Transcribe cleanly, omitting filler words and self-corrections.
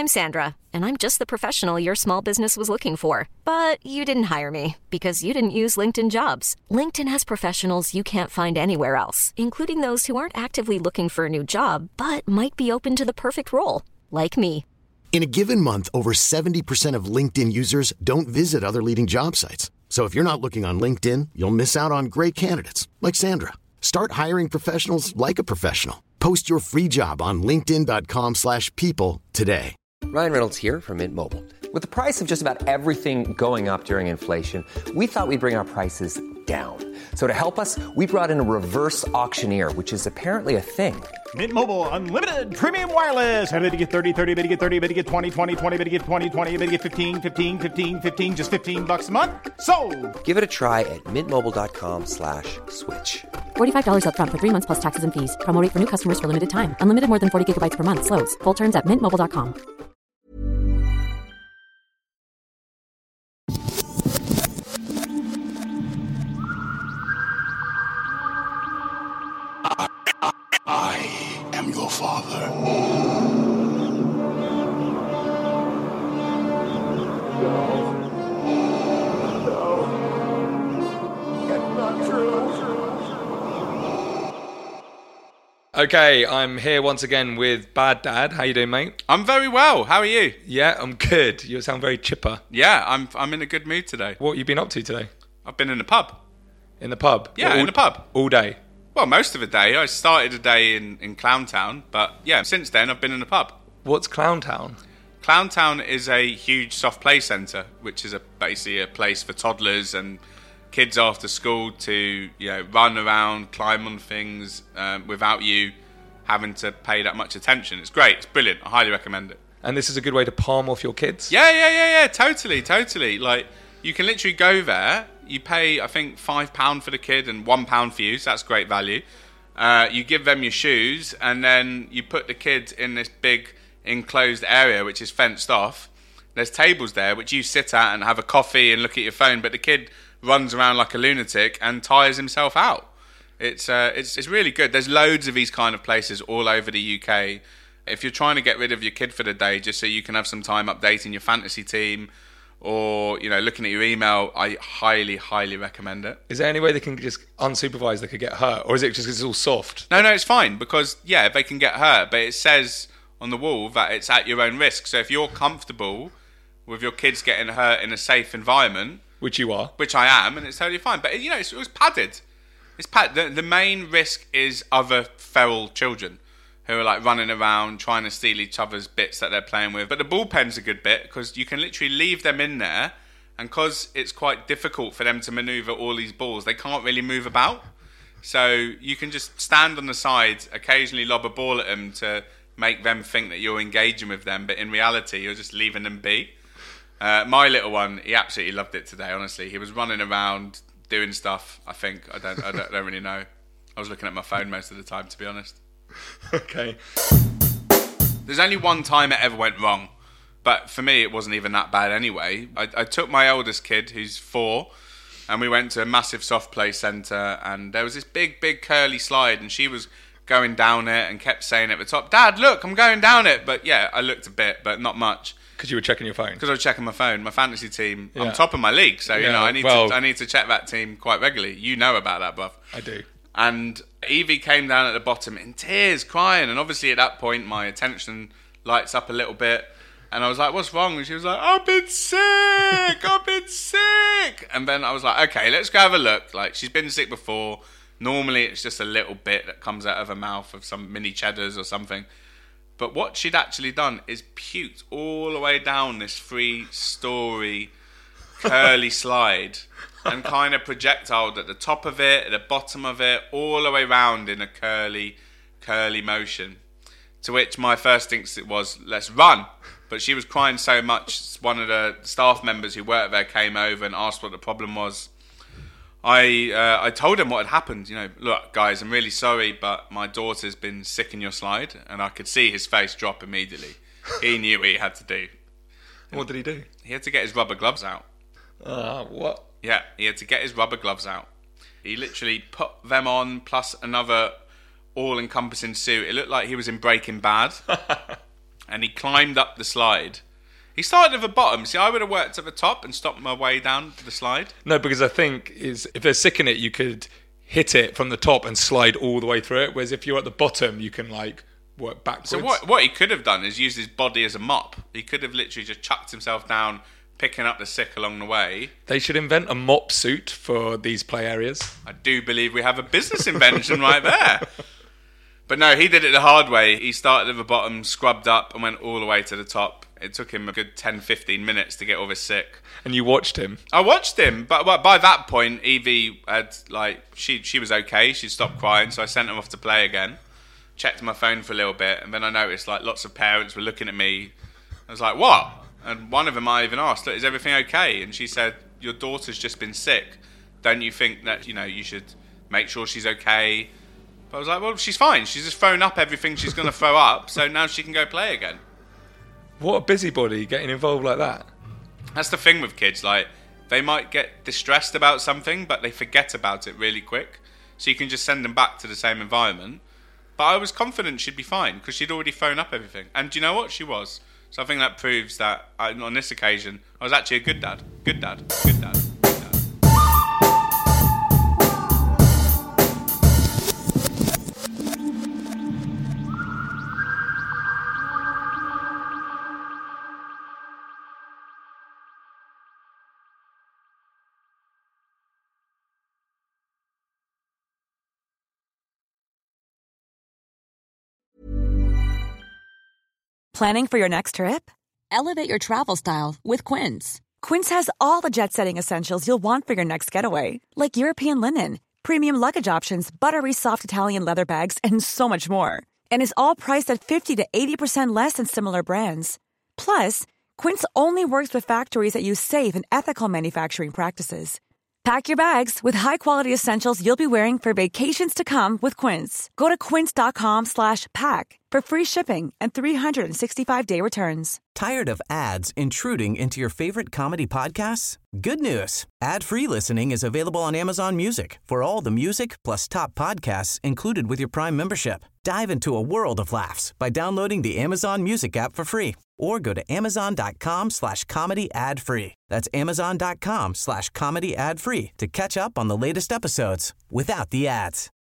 I'm Sandra, and I'm just the professional your small business was looking for. But you didn't hire me because you didn't use LinkedIn Jobs. LinkedIn has professionals you can't find anywhere else, including those who aren't actively looking for a new job, but might be open to the perfect role, like me. In a given month, over 70% of LinkedIn users don't visit other leading job sites. So if you're not looking on LinkedIn, you'll miss out on great candidates like Sandra. Start hiring professionals like a professional. Post your free job on linkedin.com/people today. Ryan Reynolds here from Mint Mobile. With the price of just about everything going up during inflation, we thought we'd bring our prices down. So to help us, we brought in a reverse auctioneer, which is apparently a thing. Mint Mobile Unlimited Premium Wireless. How to get 30, 30, bit to get 30, bit to get 20, 20, 20, bit to get 20, 20, bit to get 15, 15, 15, 15, just $15 a month? Sold! Give it a try at mintmobile.com/switch. $45 up front for 3 months plus taxes and fees. Promo rate for new customers for limited time. Unlimited more than 40 gigabytes per month. Slows full terms at mintmobile.com. I am your father. No. That's not true. Okay, I'm here once again with Bad Dad. How you doing, mate? I'm very well. How are you? Yeah, I'm good. You sound very chipper. Yeah, I'm in a good mood today. What have you been up to today? I've been in the pub. In the pub? Yeah, in the pub. All day? Well, most of the day. I started a day in Clowntown, but yeah, since then I've been in the pub. What's Clowntown? Clowntown is a huge soft play centre, which is basically a place for toddlers and kids after school to run around, climb on things without you having to pay that much attention. It's great. It's brilliant. I highly recommend it. And this is a good way to palm off your kids? Yeah. Totally. Like, you can literally go there. You pay, I think, £5 for the kid and £1 for you, so that's great value. You give them your shoes, and then you put the kids in this big enclosed area, which is fenced off. There's tables there, which you sit at and have a coffee and look at your phone, but the kid runs around like a lunatic and tires himself out. It's really good. There's loads of these kind of places all over the UK. If you're trying to get rid of your kid for the day, just so you can have some time updating your fantasy team, or looking at your email, I highly recommend it. Is there any way they can just unsupervised they could get hurt, or is it just 'cause it's all soft? No, it's fine, because they can get hurt, but it says on the wall that it's at your own risk. So if you're comfortable with your kids getting hurt in a safe environment, which you are, which I am, and it's totally fine. But it was padded. It's padded. The main risk is other feral children who are like running around trying to steal each other's bits that they're playing with. But the bullpen's a good bit because you can literally leave them in there, and because it's quite difficult for them to manoeuvre all these balls, they can't really move about. So you can just stand on the side, occasionally lob a ball at them to make them think that you're engaging with them, but in reality you're just leaving them be. My little one, he absolutely loved it today, honestly. He was running around doing stuff, I think. I don't really know. I was looking at my phone most of the time, to be honest. Okay. There's only one time it ever went wrong, but for me it wasn't even that bad anyway. I took my eldest kid, who's 4, and we went to a massive soft play centre, and there was this big curly slide, and she was going down it and kept saying at the top, "Dad, look, I'm going down it." But yeah, I looked a bit, but not much. Because you were checking your phone? Because I was checking my phone. My fantasy team, I'm top of my league, so I need to check that team quite regularly. You know about that, bruv. I do. And Evie came down at the bottom in tears, crying, and obviously at that point my attention lights up a little bit, and I was like, "What's wrong?" And she was like, "I've been sick." And then I was like, "Okay, let's go have a look." Like, she's been sick before. Normally it's just a little bit that comes out of her mouth of some mini cheddars or something. But what she'd actually done is puked all the way down this 3-story curly slide and kind of projectiled at the top of it, at the bottom of it, all the way round in a curly motion. To which my first instinct was, let's run. But she was crying so much, one of the staff members who worked there came over and asked what the problem was. I told him what had happened. Look, guys, I'm really sorry, but my daughter's been sick in your slide. And I could see his face drop immediately. He knew what he had to do. What did he do? He had to get his rubber gloves out. What? Yeah, he had to get his rubber gloves out. He literally put them on, plus another all-encompassing suit. It looked like he was in Breaking Bad. and he climbed up the slide. He started at the bottom. See, I would have worked at the top and stopped my way down the slide. No, because I think if they're sick in it, you could hit it from the top and slide all the way through it. Whereas if you're at the bottom, you can like work backwards. So what he could have done is used his body as a mop. He could have literally just chucked himself down, picking up the sick along the way. They should invent a mop suit for these play areas. I do believe we have a business invention right there. But no, he did it the hard way. He started at the bottom, scrubbed up, and went all the way to the top. It took him a good 10-15 minutes to get all this sick. And you watched him? I watched him, but by that point, Evie had, like, she was okay. She'd stopped crying, so I sent him off to play again. Checked my phone for a little bit, and then I noticed, like, lots of parents were looking at me. I was like, what? And one of them I even asked, look, is everything okay? And she said, your daughter's just been sick. Don't you think that, you should make sure she's okay? But I was like, well, she's fine. She's just thrown up everything she's going to throw up, so now she can go play again. What a busybody getting involved like that. That's the thing with kids, like, they might get distressed about something, but they forget about it really quick. So you can just send them back to the same environment. But I was confident she'd be fine, because she'd already thrown up everything. And do you know what? She was. So I think that proves that, on this occasion, I was actually a good dad. Good dad. Good dad. Good dad. Planning for your next trip? Elevate your travel style with Quince. Quince has all the jet-setting essentials you'll want for your next getaway, like European linen, premium luggage options, buttery soft Italian leather bags, and so much more. And is all priced at 50 to 80% less than similar brands. Plus, Quince only works with factories that use safe and ethical manufacturing practices. Pack your bags with high-quality essentials you'll be wearing for vacations to come with Quince. Go to quince.com/pack for free shipping and 365-day returns. Tired of ads intruding into your favorite comedy podcasts? Good news. Ad-free listening is available on Amazon Music for all the music plus top podcasts included with your Prime membership. Dive into a world of laughs by downloading the Amazon Music app for free or go to amazon.com/comedy ad-free. That's amazon.com/comedy ad-free to catch up on the latest episodes without the ads.